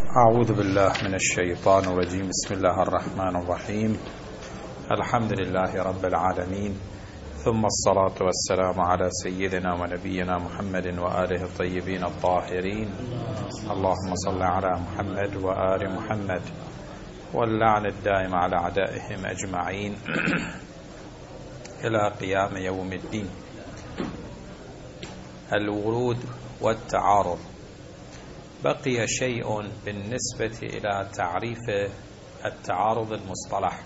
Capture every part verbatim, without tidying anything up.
أعوذ بالله من الشيطان الرجيم. بسم الله الرحمن الرحيم. الحمد لله رب العالمين، ثم الصلاة والسلام على سيدنا ونبينا محمد وآله الطيبين الطاهرين. اللهم صل على محمد وآل محمد، واللعن الدائم على أعدائهم أجمعين إلى قيام يوم الدين. الورود والتعارض. بقي شيء بالنسبة إلى تعريف التعارض المصطلح،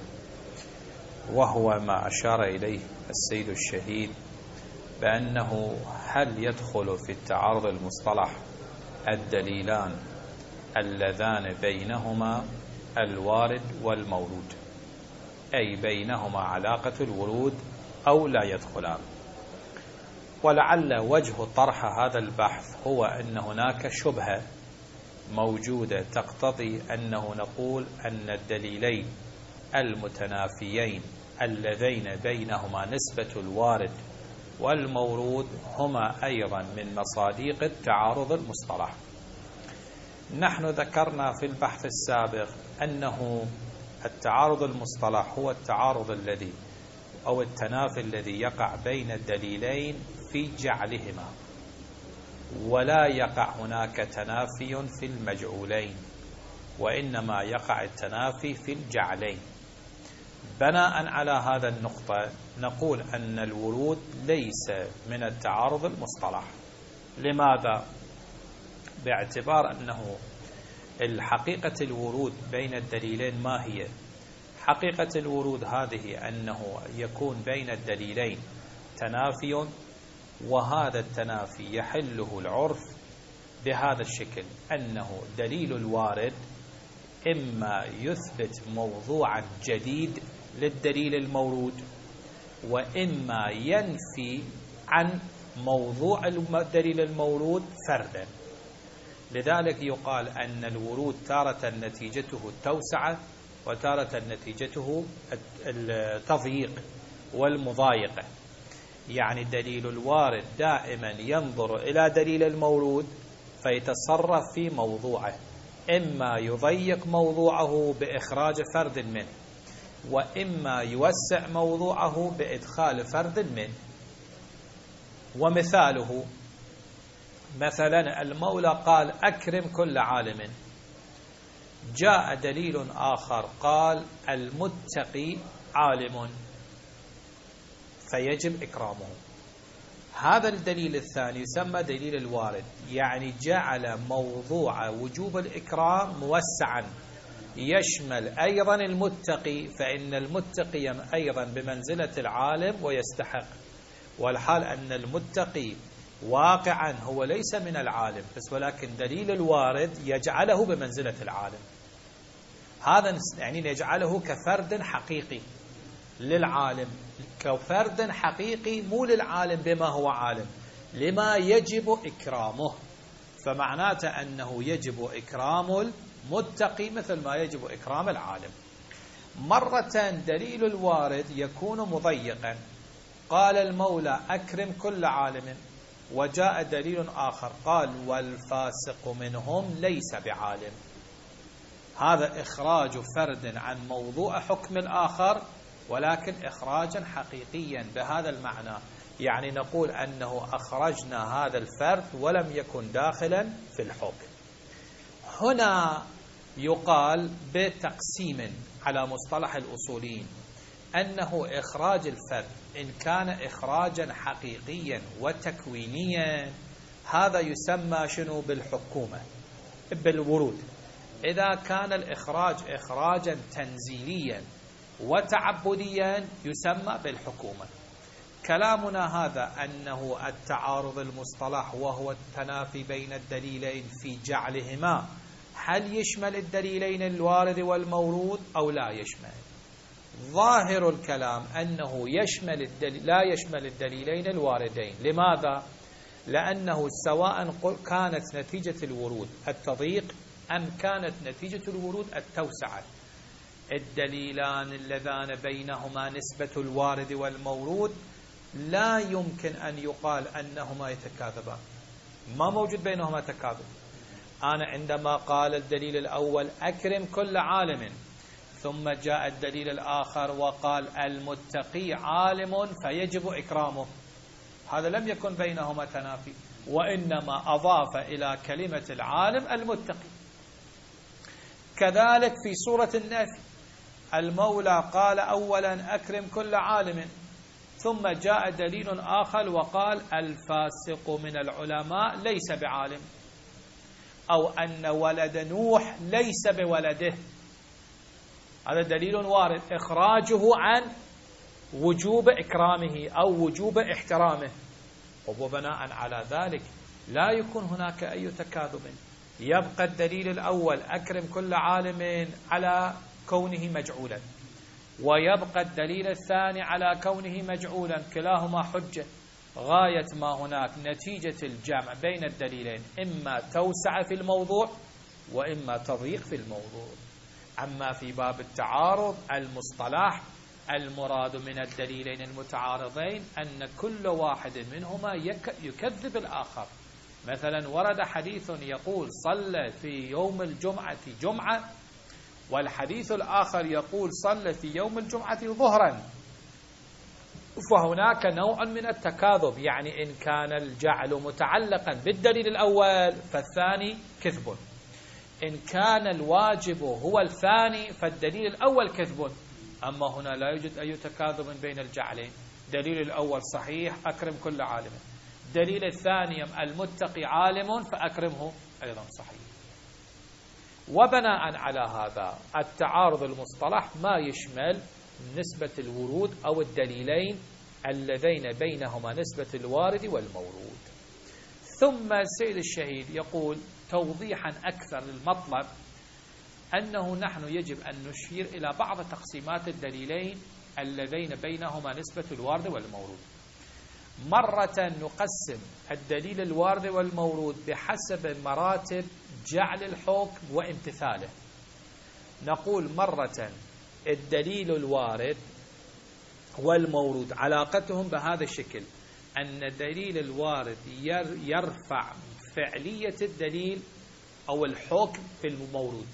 وهو ما أشار إليه السيد الشهيد بأنه هل يدخل في التعارض المصطلح الدليلان اللذان بينهما الوارد والمورود، أي بينهما علاقة الورود، أو لا يدخلان. ولعل وجه طرح هذا البحث هو أن هناك شبهة موجودة تقتضي أنه نقول أن الدليلين المتنافيين اللذين بينهما نسبة الوارد والمورود هما أيضا من مصادق التعارض المصطلح. نحن ذكرنا في البحث السابق أنه التعارض المصطلح هو التعارض الذي أو التنافي الذي يقع بين الدليلين في جعلهما، ولا يقع هناك تنافي في المجعولين، وإنما يقع التنافي في الجعلين. بناء على هذا النقطة نقول أن الورود ليس من التعارض المصطلح. لماذا؟ باعتبار أنه الحقيقة الورود بين الدليلين ما هي؟ حقيقة الورود هذه أنه يكون بين الدليلين تنافي، وهذا التنافي يحله العرف بهذا الشكل، أنه دليل الوارد إما يثبت موضوعا جديد للدليل المورود، وإما ينفي عن موضوع الدليل المورود فردا. لذلك يقال أن الورود تارة نتيجته التوسعة، وتارة نتيجته التضييق والمضايقة. يعني الدليل الوارد دائما ينظر إلى دليل المورود فيتصرف في موضوعه، إما يضيق موضوعه بإخراج فرد منه، وإما يوسع موضوعه بإدخال فرد منه. ومثاله مثلا المولى قال أكرم كل عالم، جاء دليل آخر قال المتقي عالم فيجب إكرامه. هذا الدليل الثاني يسمى دليل الوارد، يعني جعل موضوع وجوب الإكرام موسعا، يشمل أيضا المتقي، فإن المتقي أيضا بمنزلة العالم ويستحق، والحال أن المتقي واقعا هو ليس من العالم بس، ولكن دليل الوارد يجعله بمنزلة العالم. هذا يعني يجعله كفرد حقيقي للعالم، كفرد حقيقي مو للعالم بما هو عالم، لما يجب إكرامه. فمعناته أنه يجب إكرام المتقي مثل ما يجب إكرام العالم. مرة دليل الوارد يكون مضيقا، قال المولى أكرم كل عالم، وجاء دليل آخر قال والفاسق منهم ليس بعالم. هذا إخراج فرد عن موضوع حكم الآخر، ولكن إخراجا حقيقيا بهذا المعنى، يعني نقول أنه أخرجنا هذا الفرد ولم يكن داخلا في الحكم. هنا يقال بتقسيم على مصطلح الأصوليين أنه إخراج الفرد إن كان إخراجا حقيقيا وتكوينيا هذا يسمى شنو؟ بالحكومة بالورود. إذا كان الإخراج إخراجا تنزيليا وتعبديا يسمى بالحكومة. كلامنا هذا أنه التعارض المصطلح وهو التنافي بين الدليلين في جعلهما، هل يشمل الدليلين الوارد والمورود أو لا يشمل؟ ظاهر الكلام أنه يشمل الدليل لا يشمل الدليلين الواردين. لماذا؟ لأنه سواء كانت نتيجة الورود التضييق أم كانت نتيجة الورود التوسعة، الدليلان اللذان بينهما نسبة الوارد والمورود لا يمكن أن يقال أنهما يتكاذبان، ما موجود بينهما تكاذب. أنا عندما قال الدليل الأول أكرم كل عالم، ثم جاء الدليل الآخر وقال المتقي عالم فيجب إكرامه، هذا لم يكن بينهما تنافي، وإنما أضاف إلى كلمة العالم المتقي. كذلك في سورة النفي المولى قال أولا أكرم كل عالم، ثم جاء دليل آخر وقال الفاسق من العلماء ليس بعالم، أو أن ولد نوح ليس بولده، هذا دليل وارد إخراجه عن وجوب إكرامه أو وجوب احترامه. وبناء على ذلك لا يكون هناك أي تكاذب، يبقى الدليل الأول أكرم كل عالم على كونه مجعولا، ويبقى الدليل الثاني على كونه مجعولا، كلاهما حجة. غاية ما هناك نتيجة الجمع بين الدليلين إما توسع في الموضوع وإما تضييق في الموضوع. أما في باب التعارض المصطلح المراد من الدليلين المتعارضين أن كل واحد منهما يكذب الآخر. مثلا ورد حديث يقول صلى في يوم الجمعة جمعة، والحديث الآخر يقول صلى في يوم الجمعة ظهرا، فهناك نوع من التكاذب، يعني إن كان الجعل متعلقا بالدليل الأول فالثاني كذب، إن كان الواجب هو الثاني فالدليل الأول كذب. أما هنا لا يوجد أي تكاذب بين الجعلين، دليل الأول صحيح أكرم كل عالم، دليل الثاني المتقي عالم فأكرمه أيضا صحيح. وبناء على هذا التعارض المصطلح ما يشمل نسبة الورود أو الدليلين اللذين بينهما نسبة الوارد والمورود. ثم السيد الشهيد يقول توضيحا أكثر للمطلب أنه نحن يجب أن نشير إلى بعض تقسيمات الدليلين اللذين بينهما نسبة الوارد والمورود. مرة نقسم الدليل الوارد والمورود بحسب مراتب جعل الحكم وامتثاله. نقول مرة الدليل الوارد والمورود علاقتهم بهذا الشكل، أن الدليل الوارد يرفع فعلية الدليل أو الحكم في المورود،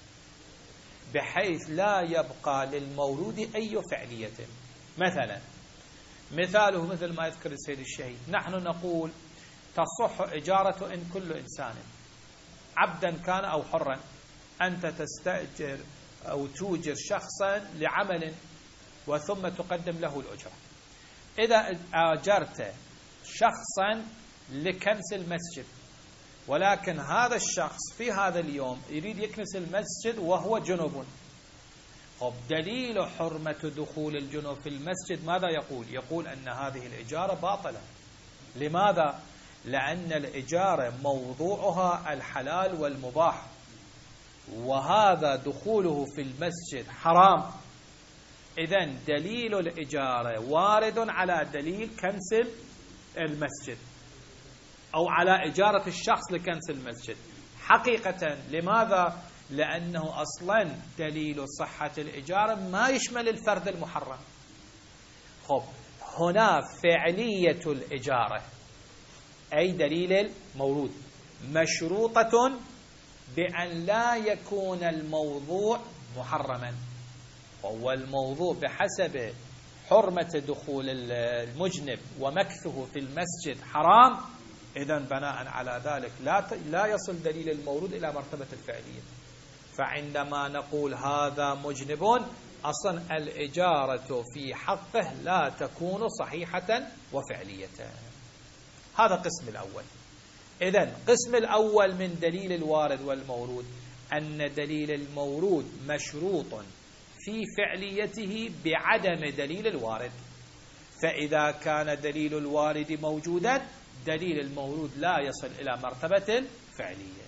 بحيث لا يبقى للمورود أي فعلية. مثلا مثاله مثل ما يذكر السيد الشهيد، نحن نقول تصح إجارة إن كل إنسان عبدا كان أو حرا، أنت تستأجر أو توجر شخصا لعمل وثم تقدم له الأجرة. إذا أجرت شخصا لكنس المسجد، ولكن هذا الشخص في هذا اليوم يريد يكنس المسجد وهو جنوب، طب دليل حرمة دخول الجنوب في المسجد ماذا يقول؟ يقول أن هذه الإجارة باطلة. لماذا؟ لأن الإجارة موضوعها الحلال والمباح، وهذا دخوله في المسجد حرام. إذن دليل الإجارة وارد على دليل كنس المسجد أو على إجارة الشخص لكنس المسجد حقيقة. لماذا؟ لأنه أصلا دليل صحة الإجارة ما يشمل الفرد المحرم. خب هنا فعلية الإجارة أي دليل المورود مشروطة بأن لا يكون الموضوع محرما، والموضوع بحسب حرمة دخول المجنب ومكثه في المسجد حرام. إذن بناء على ذلك لا لا يصل دليل المورود إلى مرتبة الفعلية. فعندما نقول هذا مجنب أصلا الإجارة في حقه لا تكون صحيحة وفعلية. هذا قسم الأول. إذن قسم الأول من دليل الوارد والمورود أن دليل المورود مشروط في فعليته بعدم دليل الوارد، فإذا كان دليل الوارد موجودا دليل المورود لا يصل إلى مرتبة الفعلية.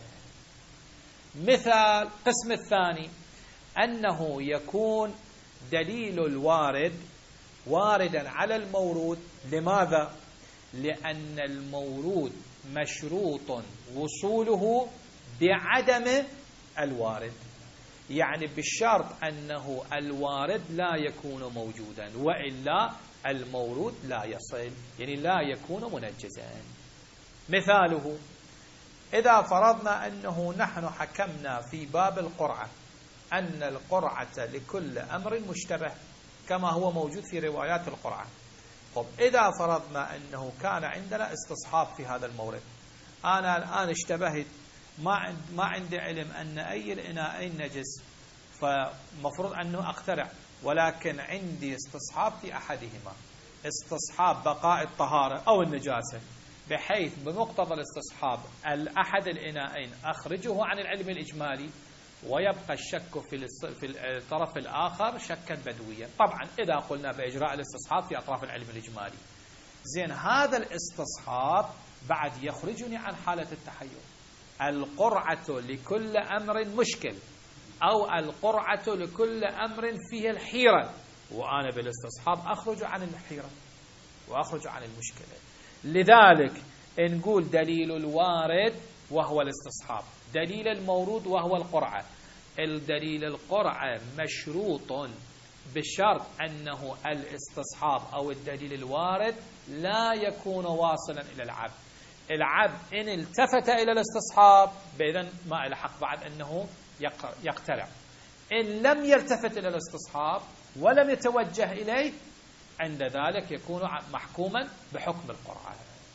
مثال قسم الثاني أنه يكون دليل الوارد واردا على المورود. لماذا؟ لأن المورود مشروط وصوله بعدم الوارد، يعني بالشرط أنه الوارد لا يكون موجودا، وإلا المورود لا يصل، يعني لا يكون منجزا. مثاله إذا فرضنا أنه نحن حكمنا في باب القرعة أن القرعة لكل أمر مشتبه كما هو موجود في روايات القرعة. طب إذا فرضنا أنه كان عندنا استصحاب في هذا المورد، أنا الآن اشتبهت، ما ما عندي علم أن أي الإناءين نجس، فمفروض أنه أقترع، ولكن عندي استصحاب في أحدهما، استصحاب بقاء الطهارة أو النجاسة، بحيث بمقتضى الاستصحاب الأحد الإناءين أخرجه عن العلم الإجمالي، ويبقى الشك في في الطرف الآخر شكا بدويا. طبعا إذا قلنا بإجراء الاستصحاب في أطراف العلم الإجمالي، زين هذا الاستصحاب بعد يخرجني عن حالة التحير. القرعة لكل أمر مشكل، أو القرعة لكل أمر فيه الحيرة، وأنا بالاستصحاب أخرج عن الحيرة وأخرج عن المشكلة. لذلك نقول دليل الوارد وهو الاستصحاب، دليل المورود وهو القرعة. الدليل القرعة مشروط بشرط أنه الاستصحاب أو الدليل الوارد لا يكون واصلا إلى العبد. العبد إن التفت إلى الاستصحاب بإذن ما الحق بعد أنه يقترع، إن لم يلتفت إلى الاستصحاب ولم يتوجه إليه عند ذلك يكون محكوما بحكم القرعة.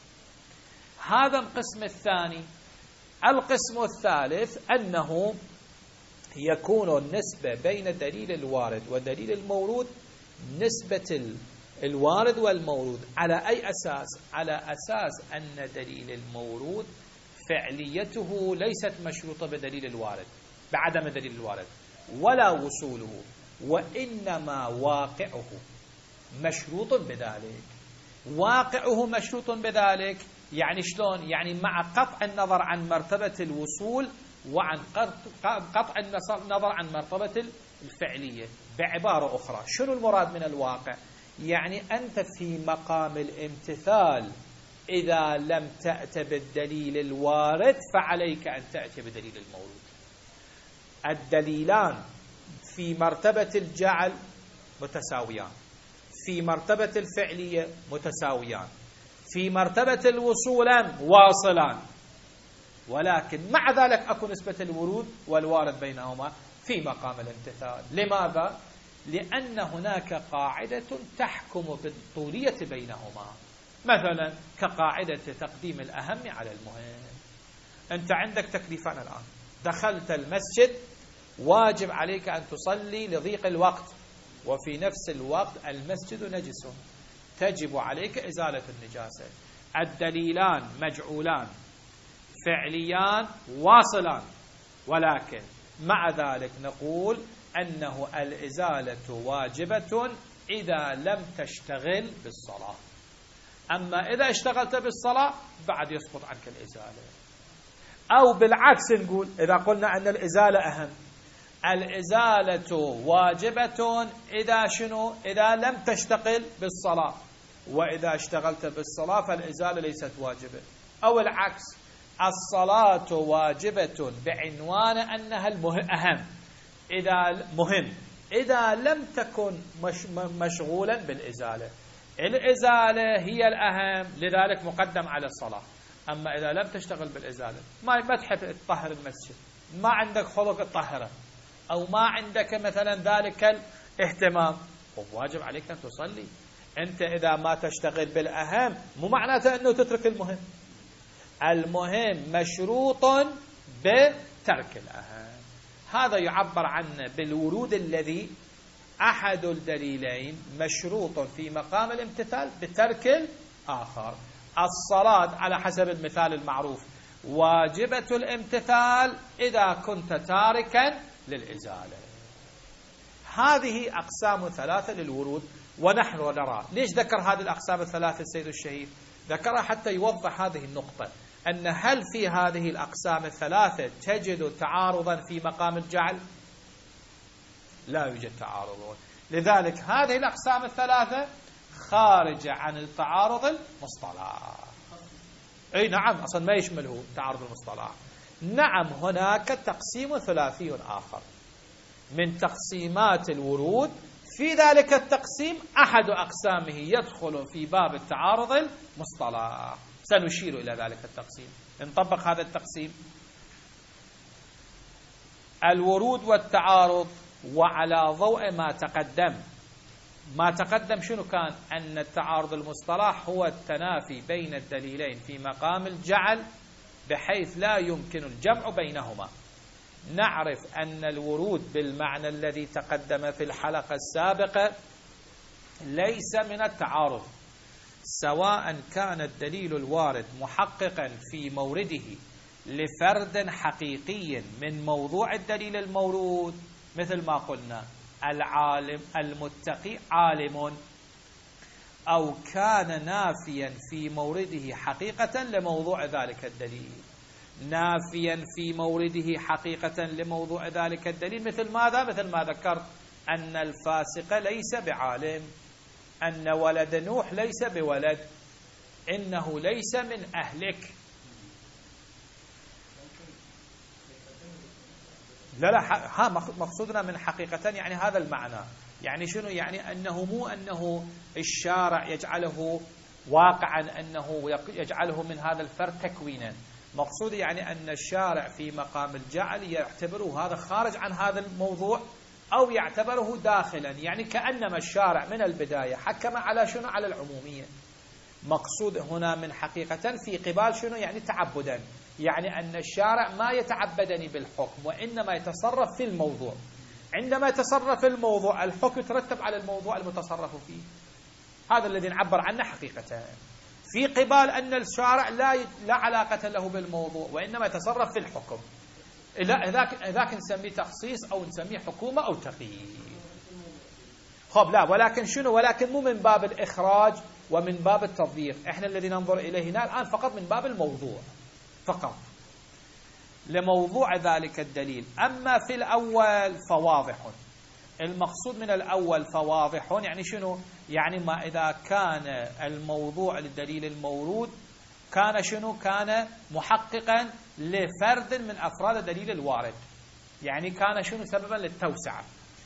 هذا القسم الثاني. القسم الثالث أنه يكون النسبة بين دليل الوارد ودليل المورود نسبة الوارد والمورود على أي أساس؟ على أساس أن دليل المورود فعليته ليست مشروطة بدليل الوارد، بعدم دليل الوارد ولا وصوله، وإنما واقعه مشروط بذلك. واقعه مشروط بذلك يعني شلون؟ يعني مع قطع النظر عن مرتبة الوصول وعن قطع النظر عن مرتبة الفعلية. بعبارة أخرى، شنو المراد من الواقع؟ يعني أنت في مقام الامتثال إذا لم تأت بالدليل الوارد فعليك أن تأتي بدليل المورود. الدليلان في مرتبة الجعل متساويان، في مرتبة الفعلية متساويان، في مرتبة الوصولان واصلان، ولكن مع ذلك أكو نسبة الورود والوارد بينهما في مقام الامتثال. لماذا؟ لأن هناك قاعدة تحكم بالطولية بينهما، مثلا كقاعدة تقديم الأهم على المهم. أنت عندك تكليفان الآن، دخلت المسجد واجب عليك أن تصلي لضيق الوقت، وفي نفس الوقت المسجد نجس، تجب عليك إزالة النجاسة. الدليلان مجعولان فعليان واصلان، ولكن مع ذلك نقول أنه الإزالة واجبة إذا لم تشتغل بالصلاة، أما إذا اشتغلت بالصلاة بعد يسقط عنك الإزالة. أو بالعكس نقول إذا قلنا أن الإزالة أهم، الإزالة واجبة إذا شنو؟ إذا لم تشتغل بالصلاة، وإذا اشتغلت بالصلاة فالإزالة ليست واجبة. أو العكس، الصلاة واجبة بعنوان أنها الأهم، إذا مهم إذا لم تكن مش مشغولا بالإزالة. الإزالة هي الأهم، لذلك مقدم على الصلاة. أما إذا لم تشتغل بالإزالة، ما ما تحب تطهر المسجد، ما عندك خلق تطهره، أو ما عندك مثلا ذلك الاهتمام، واجب عليك أن تصلي. أنت إذا ما تشتغل بالأهم مو معناته أنه تترك المهم. المهم مشروط بترك الأهم. هذا يعبر عنه بالورود الذي أحد الدليلين مشروط في مقام الامتثال بترك الآخر. الصلاة على حسب المثال المعروف واجبة الامتثال إذا كنت تاركا للإزالة. هذه أقسام ثلاثة للورود، ونحن نرى ليش ذكر هذه الأقسام الثلاثة السيد الشهيد؟ ذكرها حتى يوضح هذه النقطة، أن هل في هذه الأقسام الثلاثة تجد تعارضا في مقام الجعل؟ لا يوجد تعارض. لذلك هذه الأقسام الثلاثة خارجة عن التعارض المصطلح. أي نعم، أصلا ما يشمله تعارض المصطلح. نعم، هناك تقسيم ثلاثي آخر من تقسيمات الورود، في ذلك التقسيم أحد أقسامه يدخل في باب التعارض المصطلح، سنشير إلى ذلك التقسيم. نطبق هذا التقسيم. الورود والتعارض، وعلى ضوء ما تقدم. ما تقدم شنو كان؟ أن التعارض المصطلح هو التنافي بين الدليلين في مقام الجعل بحيث لا يمكن الجمع بينهما. نعرف أن الورود بالمعنى الذي تقدم في الحلقة السابقة ليس من التعارض، سواء كان الدليل الوارد محققا في مورده لفرد حقيقي من موضوع الدليل المورود، مثل ما قلنا العالم المتقي عالم، أو كان نافيا في مورده حقيقة لموضوع ذلك الدليل. نافيا في مورده حقيقة لموضوع ذلك الدليل مثل ماذا؟ مثل ما ذكرت أن الفاسق ليس بعالم، أن ولد نوح ليس بولد، إنه ليس من أهلك. لا لا ها مقصودنا من حقيقة يعني هذا المعنى. يعني شنو؟ يعني أنه مو أنه الشارع يجعله واقعا، أنه يجعله من هذا الفرد تكوينا. مقصود يعني أن الشارع في مقام الجعل يعتبره هذا خارج عن هذا الموضوع أو يعتبره داخلا، يعني كأنما الشارع من البداية حكم على شنو؟ على العمومية. مقصود هنا من حقيقة في قبال شنو؟ يعني تعبدا، يعني أن الشارع ما يتعبدني بالحكم وإنما يتصرف في الموضوع. عندما يتصرف في الموضوع الحكم يترتب على الموضوع المتصرف فيه. هذا الذي نعبر عنه حقيقة، في قبال أن الشارع لا لا علاقة له بالموضوع وإنما يتصرف في الحكم. ذاك ذاك نسميه تخصيص أو نسميه حكومة أو تقييد. خب لا، ولكن شنو؟ ولكن مو من باب الإخراج ومن باب التضييق. احنا الذي ننظر إليه هنا الآن فقط من باب الموضوع فقط، لموضوع ذلك الدليل. أما في الأول فواضح. المقصود من الأول فواضح يعني شنو؟ يعني ما إذا كان الموضوع للدليل المورود كان شنو؟ كان محققا لفرد من أفراد الدليل الوارد، يعني كان شنو؟ سببا للتوسعة.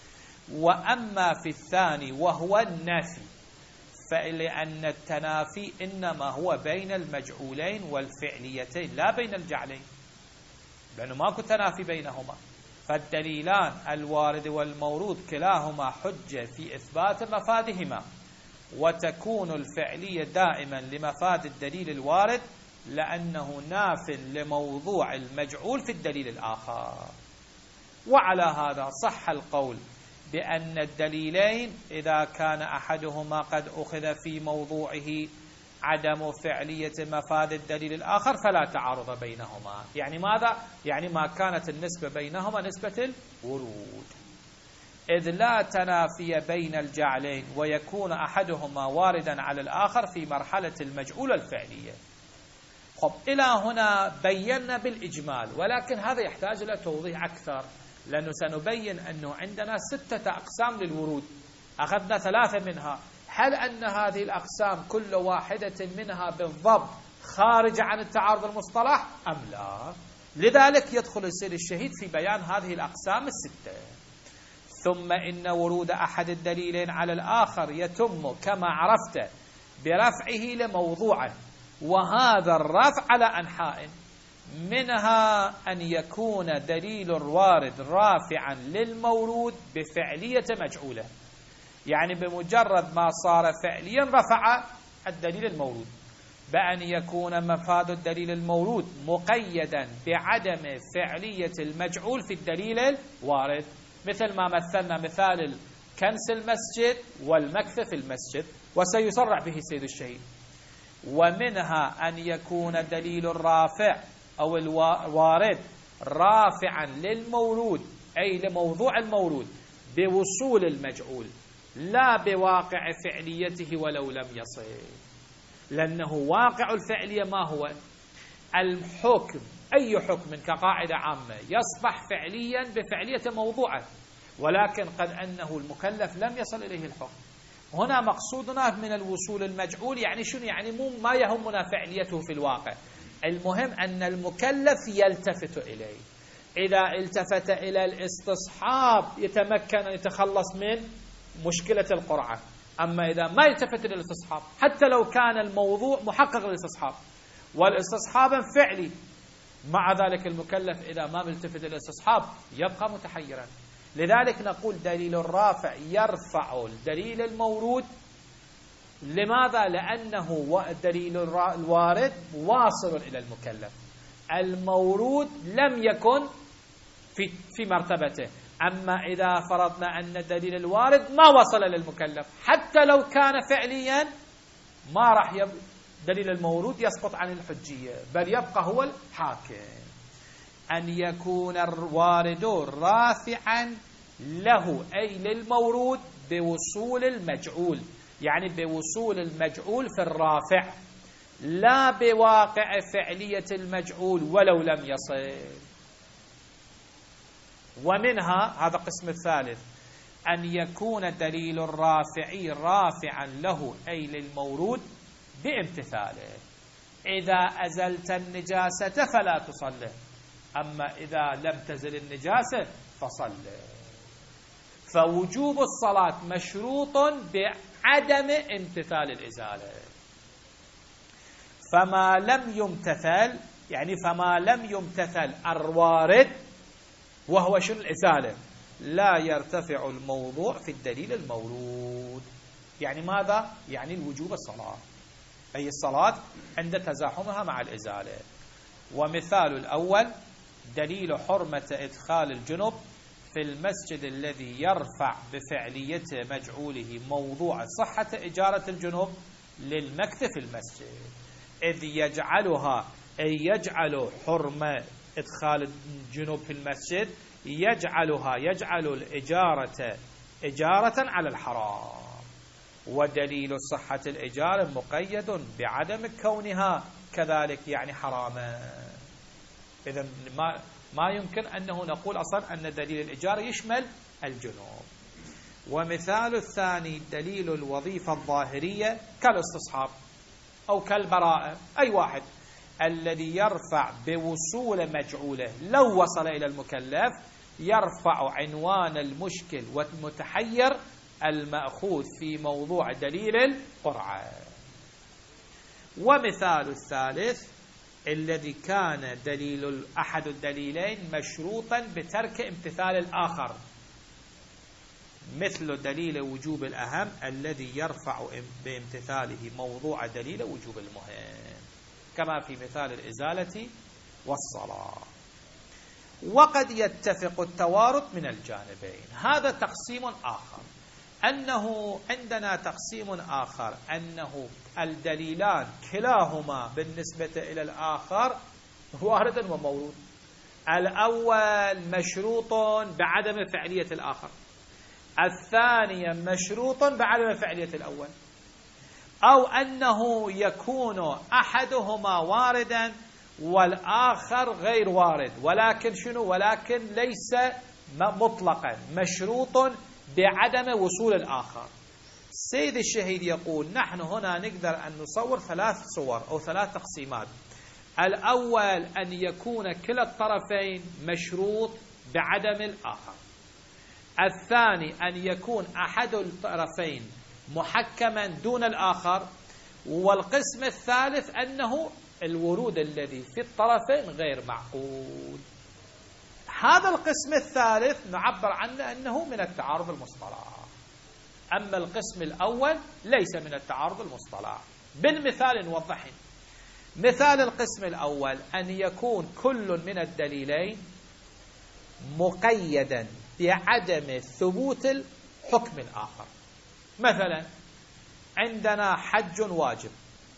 وأما في الثاني وهو النفي، فلأن التنافي إنما هو بين المجعولين والفعليتين لا بين الجعلين، لأنه ماكو تنافي بينهما. فالدليلان الوارد والمورود كلاهما حجة في إثبات مفادهما، وتكون الفعلية دائما لمفاد الدليل الوارد لأنه ناف لموضوع المجعول في الدليل الآخر. وعلى هذا صح القول بأن الدليلين إذا كان أحدهما قد أخذ في موضوعه عدم فعلية مفاد الدليل الآخر فلا تعارض بينهما. يعني ماذا؟ يعني ما كانت النسبة بينهما نسبة الورود، إذ لا تنافي بين الجعلين ويكون أحدهما واردا على الآخر في مرحلة المجعول الفعلية. خب إلى هنا بينا بالإجمال، ولكن هذا يحتاج إلى توضيح أكثر، لأنه سنبين أنه عندنا ستة أقسام للورود، أخذنا ثلاثة منها. هل أن هذه الأقسام كل واحدة منها بالضبط خارجة عن التعارض المصطلح أم لا؟ لذلك يدخل السيد الشهيد في بيان هذه الأقسام الستة. ثم إن ورود أحد الدليلين على الآخر يتم كما عرفت برفعه لموضوعه، وهذا الرفع على أنحاء، منها أن يكون دليل الوارد رافعا للمورود بفعلية مجعولة، يعني بمجرد ما صار فعليا رفع الدليل المورود، بأن يكون مفاد الدليل المورود مقيدا بعدم فعلية المجعول في الدليل الوارد، مثل ما مثلنا مثال الكنس المسجد والمكث في المسجد، وسيصرح به السيد الشهيد. ومنها أن يكون دليل الرافع أو الوارد رافعا للمورود أي لموضوع المورود بوصول المجعول لا بواقع فعليته ولو لم يصل، لأنه واقع الفعلية ما هو؟ الحكم. أي حكم كقاعدة عامة يصبح فعليا بفعلية موضوعه، ولكن قد أنه المكلف لم يصل إليه الحكم. هنا مقصودنا من الوصول المجعول يعني شنو؟ يعني مو ما يهمنا فعليته في الواقع، المهم أن المكلف يلتفت إليه. إذا التفت إلى الاستصحاب يتمكن أن يتخلص من مشكلة القرعة. أما إذا ما يلتفت إلى الاستصحاب حتى لو كان الموضوع محقق للاستصحاب والاستصحابا فعلي مع ذلك المكلف إذا ما ملتفت إلى الاستصحاب يبقى متحيرا. لذلك نقول دليل الرافع يرفع الدليل المورود. لماذا؟ لأنه الدليل الوارد واصل إلى المكلف، المورود لم يكن في في مرتبته. أما إذا فرضنا أن الدليل الوارد ما وصل للمكلف حتى لو كان فعليا، ما راح يب... دليل المورود يسقط عن الحجية، بل يبقى هو الحاكم. أن يكون الوارد رافعا له أي للمورود بوصول المجعول، يعني بوصول المجعول في الرافع، لا بواقع فعلية المجعول ولو لم يصل. ومنها هذا القسم الثالث، أن يكون دليل الرافعي رافعا له أي للمورود بامتثاله. إذا أزلت النجاسة فلا تصله، أما إذا لم تزل النجاسة فصله. فوجوب الصلاة مشروط بعدم امتثال الإزالة. فما لم يمتثل، يعني فما لم يمتثل الوارد وهو شنو؟ الإزالة، لا يرتفع الموضوع في الدليل المورود. يعني ماذا؟ يعني الوجوب الصلاة، أي الصلاة عند تزاحمها مع الإزالة. ومثال الأول دليل حرمة إدخال الجنب في المسجد الذي يرفع بفعليته مجعوله موضوع صحة إجارة الجنب للمكث في المسجد، إذ يجعلها أي يجعل حرمة إدخال الجنب في المسجد يجعلها يجعل الإجارة إجارة على الحرام. ودليل صحة الإجارة مقيد بعدم كونها كذلك، يعني حراما. إذن ما ما يمكن أنه نقول أصلا أن دليل الإجارة يشمل الجنوب. ومثال الثاني دليل الوظيفة الظاهرية كالاستصحاب أو كالبراءة، أي واحد الذي يرفع بوصول مجعوله لو وصل إلى المكلف يرفع عنوان المشكل والمتحير المأخوذ في موضوع دليل القرعة. ومثال الثالث الذي كان دليل أحد الدليلين مشروطا بترك امتثال الآخر، مثل دليل وجوب الأهم الذي يرفع بامتثاله موضوع دليل وجوب المهم، كما في مثال الإزالة والصلاة. وقد يتفق التوارث من الجانبين. هذا تقسيم آخر، أنه عندنا تقسيم آخر أنه الدليلان كلاهما بالنسبة إلى الآخر وارد ومورود. الأول مشروط بعدم فعلية الآخر، الثاني مشروط بعدم فعلية الأول. أو أنه يكون أحدهما واردا والآخر غير وارد، ولكن شنو؟ ولكن ليس مطلقا، مشروط بعدم وصول الآخر. سيد الشهيد يقول نحن هنا نقدر أن نصور ثلاث صور أو ثلاث تقسيمات. الأول أن يكون كلا الطرفين مشروط بعدم الآخر. الثاني أن يكون أحد الطرفين محكما دون الآخر. والقسم الثالث أنه الورود الذي في الطرفين غير معقول. هذا القسم الثالث نعبر عنه أنه من التعارض المصطلح، أما القسم الأول ليس من التعارض المصطلح. بالمثال نوضحه. مثال القسم الأول أن يكون كل من الدليلين مقيدا بعدم ثبوت الحكم الآخر. مثلا عندنا حج واجب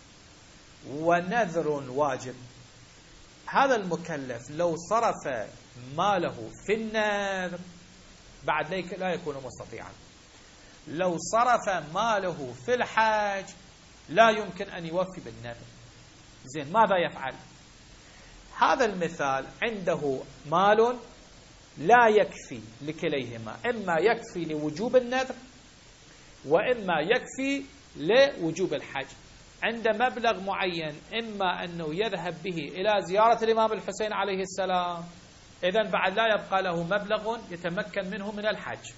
ونذر واجب، هذا المكلف لو صرف ماله في النذر بعد لا يكون مستطيعا، لو صرف ماله في الحج لا يمكن أن يوفي بالنذر. زين، ماذا يفعل؟ هذا المثال عنده مال لا يكفي لكليهما، إما يكفي لوجوب النذر وإما يكفي لوجوب الحج. عند مبلغ معين إما أنه يذهب به إلى زيارة الإمام الحسين عليه السلام، إذن بعد لا يبقى له مبلغ يتمكن منه من الحج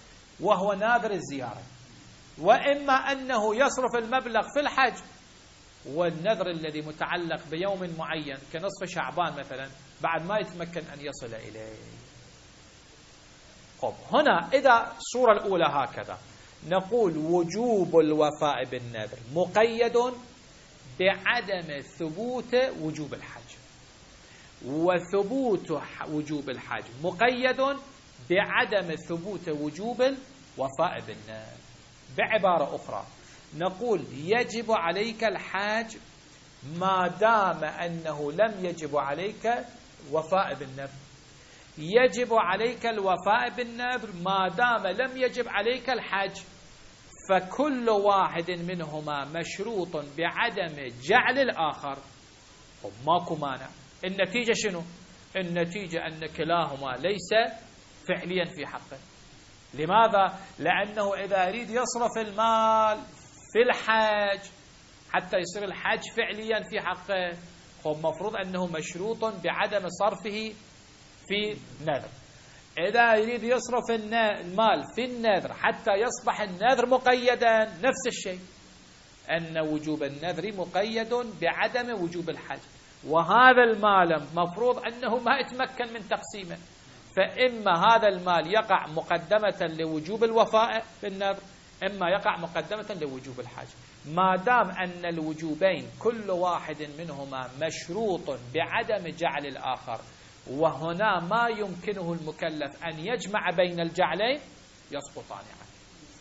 وهو ناذر الزيارة، وإما أنه يصرف المبلغ في الحج والنذر الذي متعلق بيوم معين كنصف شعبان مثلا بعد ما يتمكن أن يصل إليه. طب هنا إذا الصورة الأولى هكذا نقول وجوب الوفاء بالنذر مقيد بعدم ثبوت وجوب الحج، وثبوت وجوب الحج مقيد بعدم ثبوت وجوب الوفاء بالنذر. بعبارة أخرى نقول يجب عليك الحج ما دام أنه لم يجب عليك وفاء بالنذر، يجب عليك الوفاء بالنذر ما دام لم يجب عليك الحج، فكل واحد منهما مشروط بعدم جعل الآخر. ماكو مانع. النتيجة شنو؟ النتيجة أن كلاهما ليس فعليا في حقه. لماذا؟ لأنه إذا يريد يصرف المال في الحج حتى يصير الحج فعليا في حقه، هو مفروض أنه مشروط بعدم صرفه في نذر. إذا يريد يصرف المال في النذر حتى يصبح النذر مقيدا، نفس الشيء، أن وجوب النذر مقيد بعدم وجوب الحج، وهذا المال مفروض أنه ما يتمكن من تقسيمه، فإما هذا المال يقع مقدمة لوجوب الوفاء بالنذر، إما يقع مقدمة لوجوب الحج. ما دام أن الوجوبين كل واحد منهما مشروط بعدم جعل الآخر، وهنا ما يمكنه المكلف أن يجمع بين الجعلين، يسقطان عنه.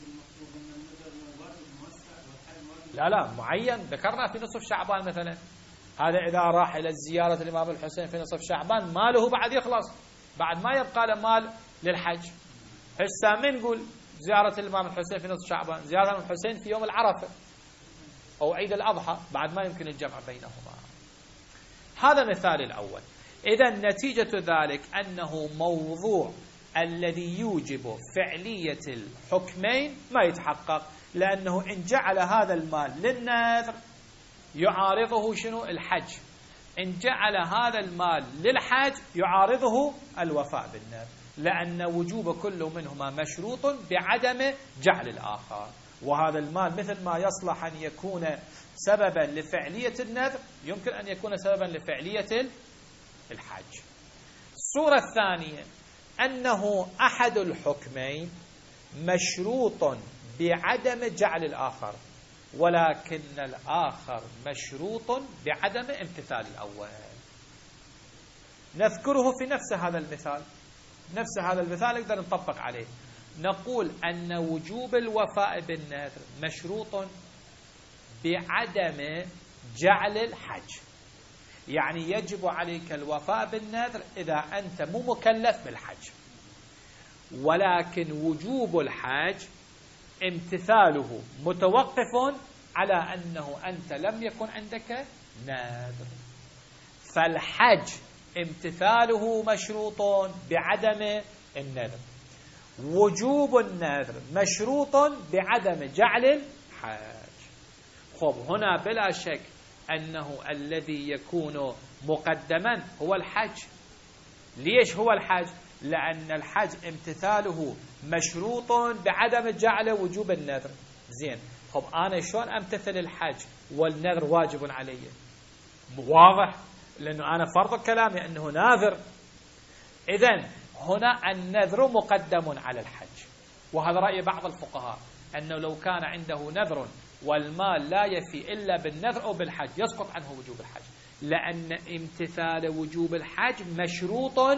لا لا معين، ذكرنا في نصف شعبان مثلا، هذا إذا راح إلى زيارة الإمام الحسين في نصف شعبان ماله بعد يخلص، بعد ما يبقى له مال للحج. هسه من نقول زيارة الإمام الحسين في نصف شعبان، زيارة الإمام الحسين في يوم العرفة أو عيد الأضحى، بعد ما يمكن الجمع بينهما. هذا مثال الأول. إذا نتيجة ذلك أنه موضوع الذي يوجب فعلية الحكمين ما يتحقق، لأنه إن جعل هذا المال للنذر يعارضه شنو؟ الحج. إن جعل هذا المال للحج يعارضه الوفاء بالنذر، لأن وجوب كل منهما مشروط بعدم جعل الآخر. وهذا المال مثل ما يصلح أن يكون سببا لفعلية النذر يمكن أن يكون سببا لفعلية الحج. الصورة الثانية أنه أحد الحكمين مشروط بعدم جعل الآخر، ولكن الآخر مشروط بعدم امتثال الأول. نذكره في نفس هذا المثال، نفس هذا المثال نقدر نطبق عليه. نقول أن وجوب الوفاء بالنذر مشروط بعدم جعل الحج، يعني يجب عليك الوفاء بالنذر إذا أنت مو مكلف بالحج، ولكن وجوب الحج امتثاله متوقف على أنه أنت لم يكن عندك نذر. فالحج امتثاله مشروط بعدم النذر، وجوب النذر مشروط بعدم جعل الحج. خب هنا بلا شك أنه الذي يكون مقدما هو الحج. ليش هو الحج؟ لأن الحج امتثاله مشروط بعدم جعل وجوب النذر. زين، خب أنا شلون أمتثل الحج والنذر واجب علي؟ واضح، لأنه أنا فرض كلامي أنه ناذر. إذن هنا النذر مقدم على الحج، وهذا رأي بعض الفقهاء أنه لو كان عنده نذر والمال لا يفي إلا بالنذر أو بالحج يسقط عنه وجوب الحج، لأن امتثال وجوب الحج مشروط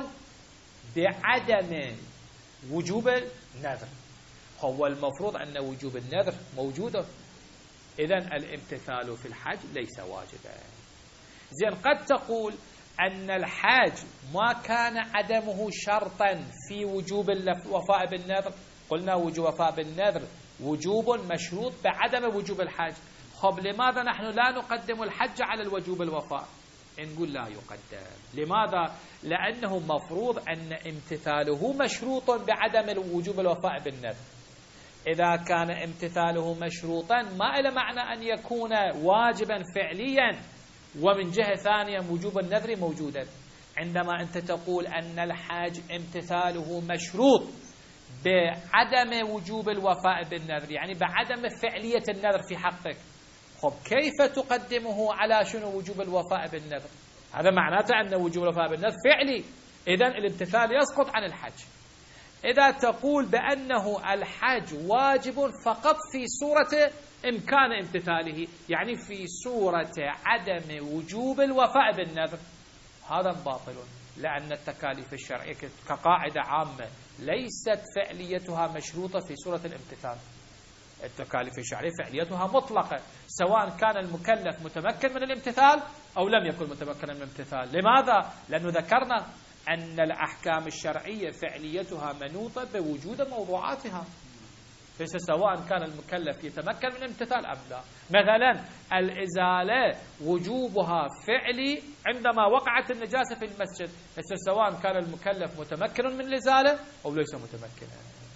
بعدم وجوب النذر. هو المفروض أن وجوب النذر موجود، إذن الامتثال في الحج ليس واجبا. زين، قد تقول أن الحج ما كان عدمه شرطا في وجوب الوفاء بالنذر. قلنا وجوب الوفاء بالنذر وجوب مشروط بعدم وجوب الحج. خب لماذا نحن لا نقدم الحج على الوجوب الوفاء؟ نقول لا يقدم. لماذا؟ لأنه مفروض أن امتثاله مشروط بعدم وجوب الوفاء بالنذر. إذا كان امتثاله مشروطا ما إلى معنى أن يكون واجبا فعليا ومن جهة ثانية وجوب النذر موجودا. عندما أنت تقول أن الحاج امتثاله مشروط بعدم وجوب الوفاء بالنذر، يعني بعدم فعلية النذر في حقك، خب كيف تقدمه على شنو وجوب الوفاء بالنذر؟ هذا معناته أن وجوب الوفاء بالنذر فعلي، إذن الامتثال يسقط عن الحج. إذا تقول بأنه الحج واجب فقط في صورة إمكان امتثاله، يعني في صورة عدم وجوب الوفاء بالنذر، هذا باطل، لأن التكاليف الشرعية كقاعدة عامة ليست فعليتها مشروطة في صورة الامتثال. التكاليف الشرعية فعليتها مطلقة، سواء كان المكلف متمكن من الامتثال أو لم يكن متمكنا من الامتثال. لماذا؟ لأنه ذكرنا أن الأحكام الشرعية فعليتها منوطة بوجود موضوعاتها، ليس سواء كان المكلف يتمكن من الامتثال أم لا. مثلا الإزالة وجوبها فعلي عندما وقعت النجاسة في المسجد، ليس سواء كان المكلف متمكن من الإزالة أو ليس متمكنا.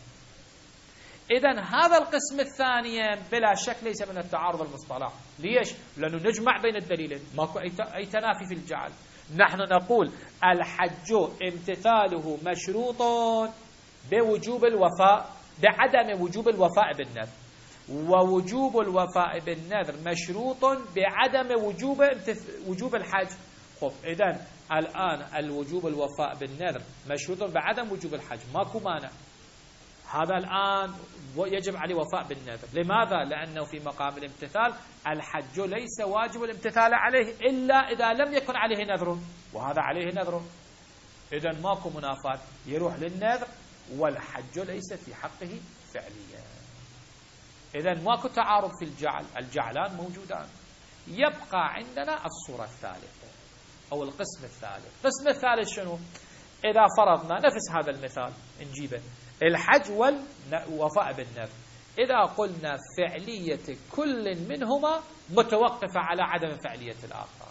إذن هذا القسم الثاني بلا شك ليس من التعارض المصطلح. ليش؟ لأنه نجمع بين الدليلين، ماكو أي تنافي في الجعل. نحن نقول الحج امتثاله مشروط بوجوب الوفاء بعدم وجوب الوفاء بالنذر، ووجوب الوفاء بالنذر مشروط بعدم وجوب وجوب الحج. خب إذن الآن الوجوب الوفاء بالنذر مشروط بعدم وجوب الحج، ماكو مانع. هذا الآن يجب عليه وفاء بالنذر. لماذا؟ لأنه في مقام الامتثال الحج ليس واجب الامتثال عليه إلا إذا لم يكن عليه نذر، وهذا عليه نذر، إذن ماكو منافاة، يروح للنذر والحج ليس في حقه فعليا. إذن ماكو تعارض في الجعل، الجعلان موجودان. يبقى عندنا الصورة الثالثة أو القسم الثالث. القسم الثالث شنو؟ إذا فرضنا نفس هذا المثال نجيبه، الحج والوفاء بالنذر، إذا قلنا فعلية كل منهما متوقفة على عدم فعلية الآخر.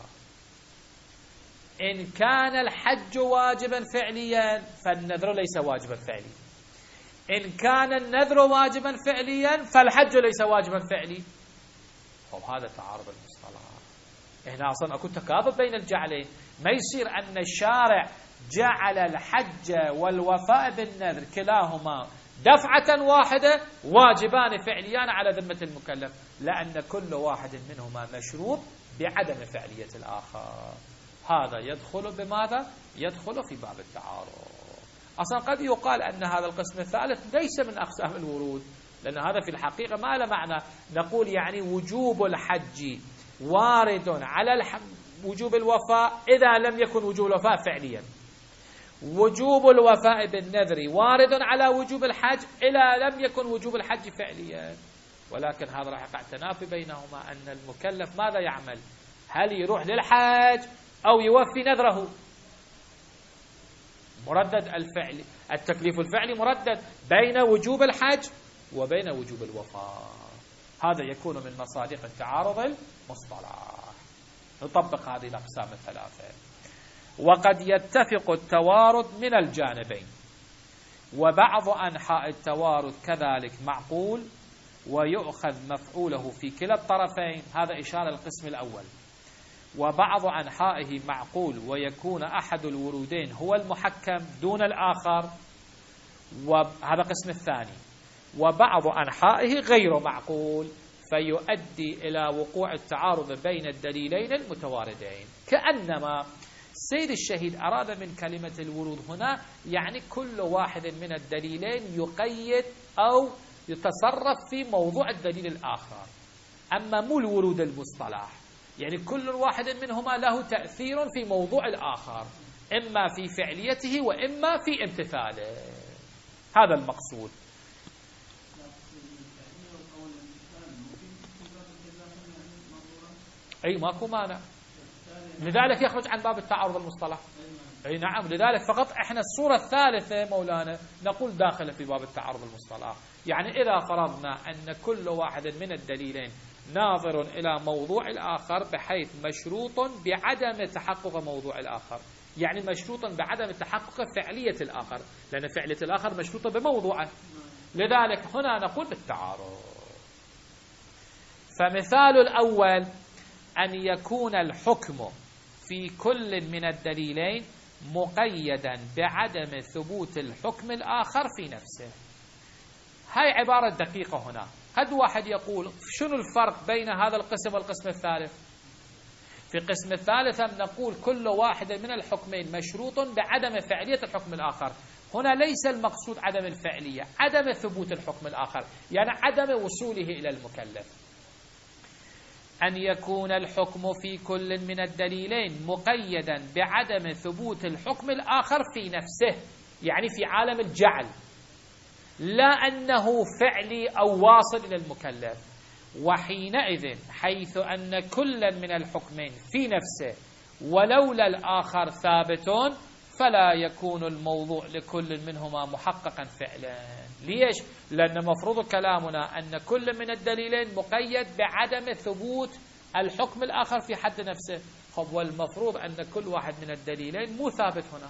إن كان الحج واجبا فعليا فالنذر ليس واجبا فعليا، إن كان النذر واجبا فعليا فالحج ليس واجبا فعلي. طب هذا تعارض المصطلح. هنا أصلا أكو تكاذب بين الجعلين، ما يصير أن الشارع جعل الحج والوفاء بالنذر كلاهما دفعة واحدة واجبان فعليان على ذمة المكلف، لأن كل واحد منهما مشروط بعدم فعلية الآخر. هذا يدخل بماذا؟ يدخل في باب التعارض. أصلا قد يقال أن هذا القسم الثالث ليس من أقسام الورود، لأن هذا في الحقيقة ما له معنى. نقول يعني وجوب الحج وارد على الح... وجوب الوفاء إذا لم يكن وجوب الوفاء فعليا، وجوب الوفاء بالنذر وارد على وجوب الحج إذا لم يكن وجوب الحج فعليا. ولكن هذا راح يقع تنافي بينهما، أن المكلف ماذا يعمل؟ هل يروح للحج أو يوفي نذره؟ مردد الفعل، التكليف الفعلي مردد بين وجوب الحج وبين وجوب الوفاء. هذا يكون من مصادق التعارض المصطلح. نطبق هذه الأقسام الثلاثة. وقد يتفق التوارد من الجانبين، وبعض أنحاء التوارد كذلك معقول ويؤخذ مفعوله في كلا الطرفين، هذا إشارة القسم الأول. وبعض أنحائه معقول ويكون أحد الورودين هو المحكم دون الآخر، وهذا قسم الثاني. وبعض أنحائه غير معقول فيؤدي إلى وقوع التعارض بين الدليلين المتواردين. كأنما سيد الشهيد أراد من كلمة الورود هنا يعني كل واحد من الدليلين يقيد أو يتصرف في موضوع الدليل الآخر، أما مو الورود المصطلح، يعني كل واحد منهما له تأثير في موضوع الآخر، إما في فعليته وإما في امتثاله. هذا المقصود. أي ماكو مانع، لذلك يخرج عن باب التعارض المصطلح. أي نعم، لذلك فقط إحنا الصورة الثالثة مولانا نقول داخلة في باب التعارض المصطلح. يعني إذا فرضنا أن كل واحد من الدليلين ناظر إلى موضوع الآخر بحيث مشروط بعدم تحقق موضوع الآخر، يعني مشروط بعدم تحقق فعلية الآخر، لأن فعلية الآخر مشروطة بموضوعه، لذلك هنا نقول بالتعارض. فمثال الأول أن يكون الحكم في كل من الدليلين مقيدا بعدم ثبوت الحكم الآخر في نفسه. هاي عبارة دقيقة هنا، هد واحد يقول شنو الفرق بين هذا القسم والقسم الثالث؟ في القسم الثالث نقول كل واحد من الحكمين مشروط بعدم فعلية الحكم الآخر. هنا ليس المقصود عدم الفعلية، عدم ثبوت الحكم الآخر، يعني عدم وصوله إلى المكلف. أن يكون الحكم في كل من الدليلين مقيدا بعدم ثبوت الحكم الآخر في نفسه، يعني في عالم الجعل، لا أنه فعلي أو واصل إلى المكلف. وحينئذ حيث أن كل من الحكمين في نفسه ولولا الآخر ثابت، فلا يكون الموضوع لكل منهما محققا فعلا. ليش؟ لأن مفروض كلامنا أن كل من الدليلين مقيد بعدم ثبوت الحكم الآخر في حد نفسه. خب والمفروض أن كل واحد من الدليلين مو ثابت هنا،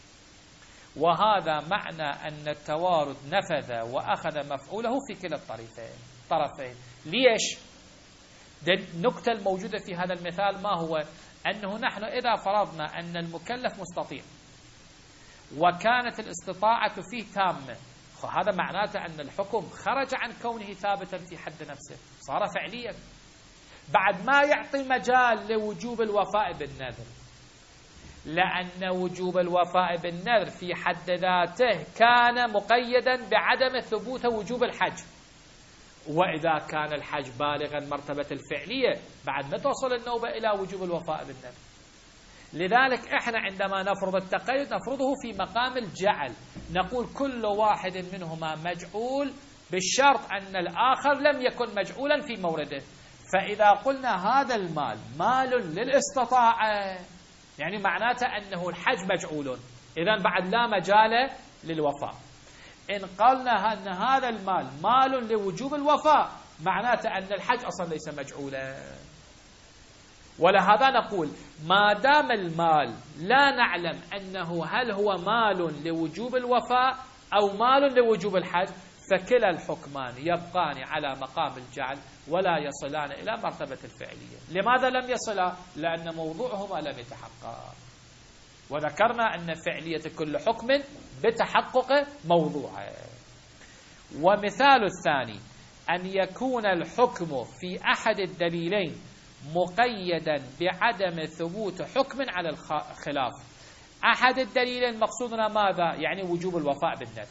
وهذا معنى أن التوارد نفذ وأخذ مفعوله في كلا الطرفين طرفين. ليش؟ النكتة الموجودة في هذا المثال ما هو؟ أنه نحن إذا فرضنا أن المكلف مستطيع وكانت الاستطاعة فيه تامة، هذا معناته أن الحكم خرج عن كونه ثابتا في حد نفسه، صار فعليا، بعد ما يعطي مجال لوجوب الوفاء بالنذر، لأن وجوب الوفاء بالنذر في حد ذاته كان مقيدا بعدم ثبوت وجوب الحج. وإذا كان الحج بالغا مرتبة الفعلية بعد ما توصل النوبة إلى وجوب الوفاء بالنذر. لذلك إحنا عندما نفرض التقيد نفرضه في مقام الجعل، نقول كل واحد منهما مجعول بالشرط أن الآخر لم يكن مجعولا في مورده. فإذا قلنا هذا المال مال للاستطاعة، يعني معناته أنه الحج مجعول، إذن بعد لا مجال للوفاء. إن قلنا أن هذا المال مال لوجوب الوفاء، معناته أن الحج أصلا ليس مجعولا. ولهذا نقول ما دام المال لا نعلم أنه هل هو مال لوجوب الوفاء أو مال لوجوب الحج، فكلا الحكمان يبقان على مقام الجعل ولا يصلان إلى مرتبة الفعلية. لماذا لم يصلا؟ لأن موضوعهما لم يتحقق، وذكرنا أن فعلية كل حكم بتحقق موضوعه. ومثال الثاني أن يكون الحكم في أحد الدليلين مقيدا بعدم ثبوت حكم على الخلاف. أحد الدليلين مقصودنا ماذا؟ يعني وجوب الوفاء بالنذر.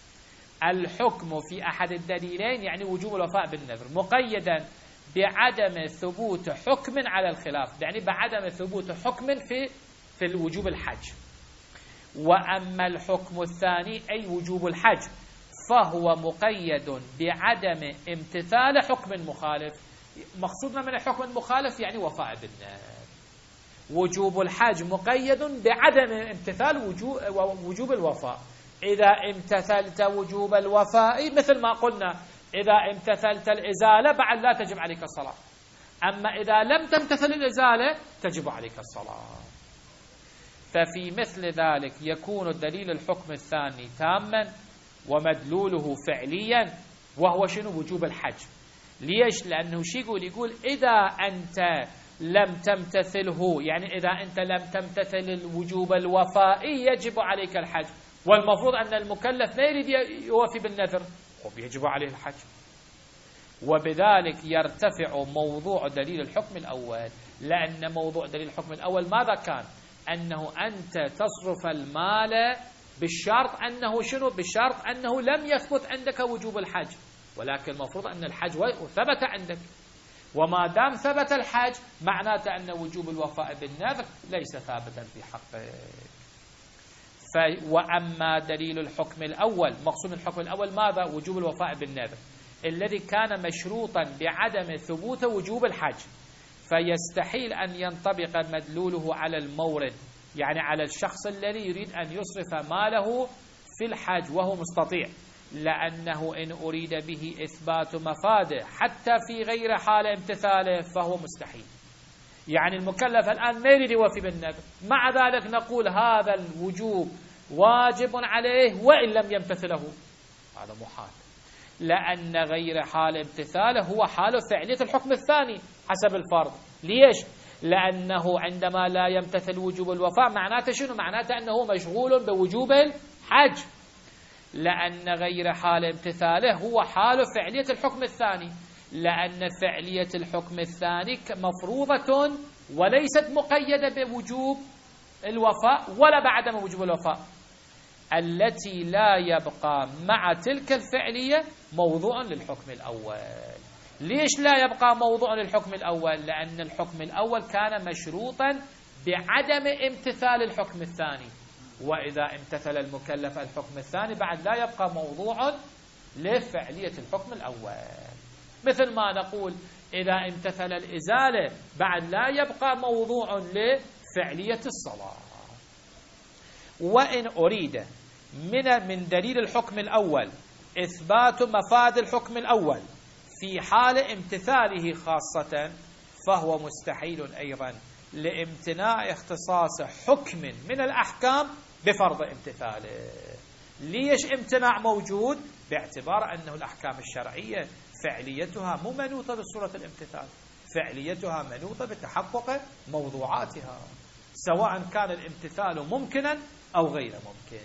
الحكم في أحد الدليلين يعني وجوب الوفاء بالنذر مقيدا بعدم ثبوت حكم على الخلاف، يعني بعدم ثبوت حكم في في الوجوب الحج. وأما الحكم الثاني أي وجوب الحج فهو مقيد بعدم امتثال حكم مخالف. مقصودنا من الحكم المخالف يعني وفاء بالنذر. وجوب الحج مقيد بعدم امتثال وجوب الوفاء. إذا امتثلت وجوب الوفاء مثل ما قلنا، إذا امتثلت الإزالة بعد لا تجب عليك الصلاة، أما إذا لم تمتثل الإزالة تجب عليك الصلاة. ففي مثل ذلك يكون الدليل الحكم الثاني تاما ومدلوله فعليا، وهو شنو؟ وجوب الحج. ليش؟ لأنه شي يقول؟ يقول إذا أنت لم تمتثله، يعني إذا أنت لم تمتثل الوجوب الوفائي يجب عليك الحج، والمفروض أن المكلف ما يريد يوفي بالنذر ويجب عليه الحج. وبذلك يرتفع موضوع دليل الحكم الأول، لأن موضوع دليل الحكم الأول ماذا كان؟ أنه أنت تصرف المال بالشرط أنه شنو؟ بالشرط أنه لم يثبت عندك وجوب الحج، ولكن المفروض أن الحج ثبت عندك، وما دام ثبت الحج معناته أن وجوب الوفاء بالنذر ليس ثابتا في حقك. وأما دليل الحكم الأول، مقصود الحكم الأول ماذا؟ وجوب الوفاء بالنذر الذي كان مشروطا بعدم ثبوت وجوب الحج، فيستحيل أن ينطبق مدلوله على المورد، يعني على الشخص الذي يريد أن يصرف ماله في الحج وهو مستطيع، لأنه إن أريد به إثبات مفاده حتى في غير حال امتثاله فهو مستحيل. يعني المكلف الآن ما يريد يوفي بالنذر، مع ذلك نقول هذا الوجوب واجب عليه وإن لم يمتثله، هذا محال، لأن غير حال امتثاله هو حال فعلية الحكم الثاني حسب الفرض. ليش؟ لأنه عندما لا يمتثل وجوب الوفاء معناته شنو؟ معناته أنه مشغول بوجوب الحج. لأن غير حال امتثاله هو حال فعلية الحكم الثاني، لأن فعلية الحكم الثاني مفروضة وليست مقيدة بوجوب الوفاء ولا بعدم وجوب الوفاء، التي لا يبقى مع تلك الفعلية موضوع للحكم الأول. ليش لا يبقى موضوع للحكم الأول؟ لأن الحكم الأول كان مشروطا بعدم امتثال الحكم الثاني، وإذا امتثل المكلف الحكم الثاني بعد لا يبقى موضوع لفعلية الحكم الأول. مثل ما نقول إذا امتثل الإزالة بعد لا يبقى موضوع لفعلية الصلاة. وإن أريد من من دليل الحكم الأول إثبات مفاد الحكم الأول في حال امتثاله خاصة، فهو مستحيل أيضا لامتناع اختصاص حكم من الأحكام بفرض امتثاله. ليش امتناع موجود؟ باعتبار أنه الأحكام الشرعية فعليتها مو منوطة بصورة الامتثال، فعليتها منوطة بتحقق موضوعاتها، سواء كان الامتثال ممكنا أو غير ممكن،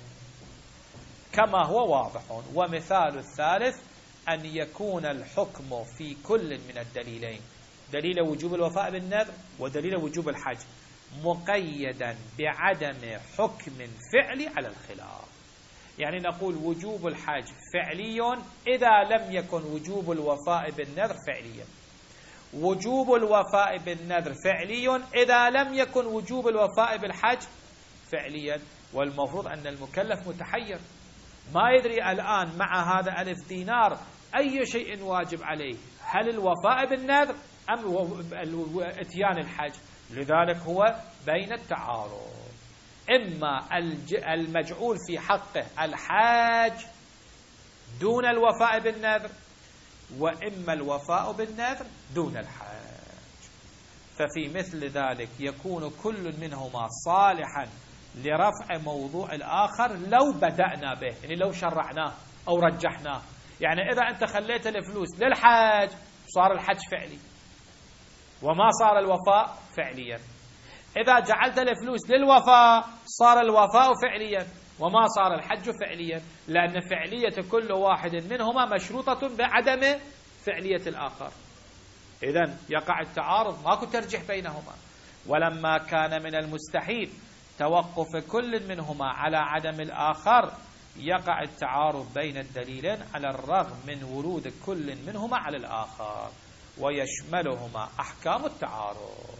كما هو واضح. ومثال الثالث أن يكون الحكم في كل من الدليلين، دليل وجوب الوفاء بالنذر ودليل وجوب الحج، مقيدا بعدم حكم فعلي على الخلاف. يعني نقول وجوب الحج فعلي إذا لم يكن وجوب الوفاء بالنذر فعليا، وجوب الوفاء بالنذر فعلي إذا لم يكن وجوب الوفاء بالحج فعليا. والمفروض أن المكلف متحير، ما يدري الآن مع هذا ألف دينار أي شيء واجب عليه، هل الوفاء بالنذر أم اتيان الحج؟ لذلك هو بين التعارض، إما المجعول في حقه الحاج دون الوفاء بالنذر، وإما الوفاء بالنذر دون الحاج. ففي مثل ذلك يكون كل منهما صالحا لرفع موضوع الآخر لو بدأنا به، يعني لو شرعناه أو رجحناه. يعني إذا أنت خليت الفلوس للحاج صار الحج فعلي وما صار الوفاء فعليا، إذا جعلت الفلوس للوفاء صار الوفاء فعليا وما صار الحج فعليا، لأن فعلية كل واحد منهما مشروطة بعدم فعلية الآخر. إذن يقع التعارض، ماكو ترجح بينهما. ولما كان من المستحيل توقف كل منهما على عدم الآخر، يقع التعارض بين الدليلين على الرغم من ورود كل منهما على الآخر، ويشملهما أحكام التعارض.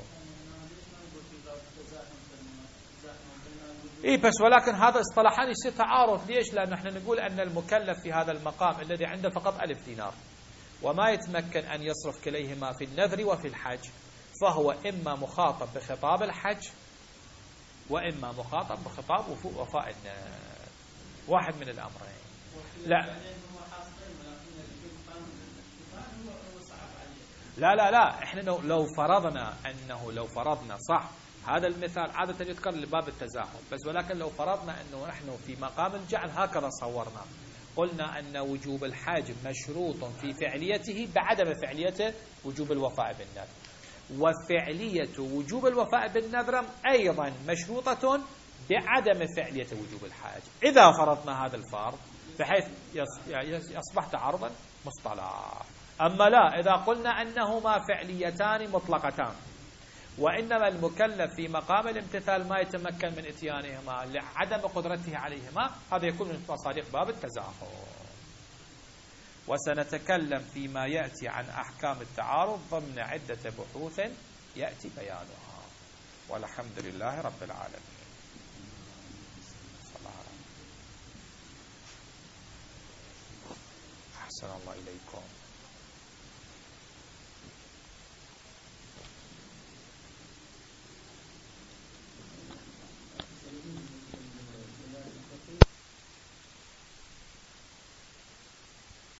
إيه بس ولكن هذا اصطلاحان يصير تعارض. ليش؟ لأن احنا نقول أن المكلف في هذا المقام الذي عنده فقط ألف دينار وما يتمكن أن يصرف كليهما في النذر وفي الحج، فهو إما مخاطب بخطاب الحج وإما مخاطب بخطاب وفاء النذر، واحد من الأمرين. لا لا لا لا احنا لو فرضنا أنه لو فرضنا صح هذا المثال عادة يذكر لباب التزاحم، بس ولكن لو فرضنا أنه نحن في مقام الجعل هكذا صورنا، قلنا أن وجوب الحج مشروط في فعليته بعدم فعلية وجوب الوفاء بالنذر، وفعلية وجوب الوفاء بالنذر أيضا مشروطة بعدم فعلية وجوب الحج. إذا فرضنا هذا الفرض بحيث يصبح تعارضا مصطلح. أما لا، إذا قلنا أنهما فعليتان مطلقتان وإنما المكلف في مقام الامتثال ما يتمكن من اتيانهما لعدم قدرته عليهما، هذا يكون من مصادق باب التزاحم. وسنتكلم فيما يأتي عن أحكام التعارض ضمن عدة بحوث يأتي بيانها، والحمد لله رب العالمين. أحسن الله إليكم.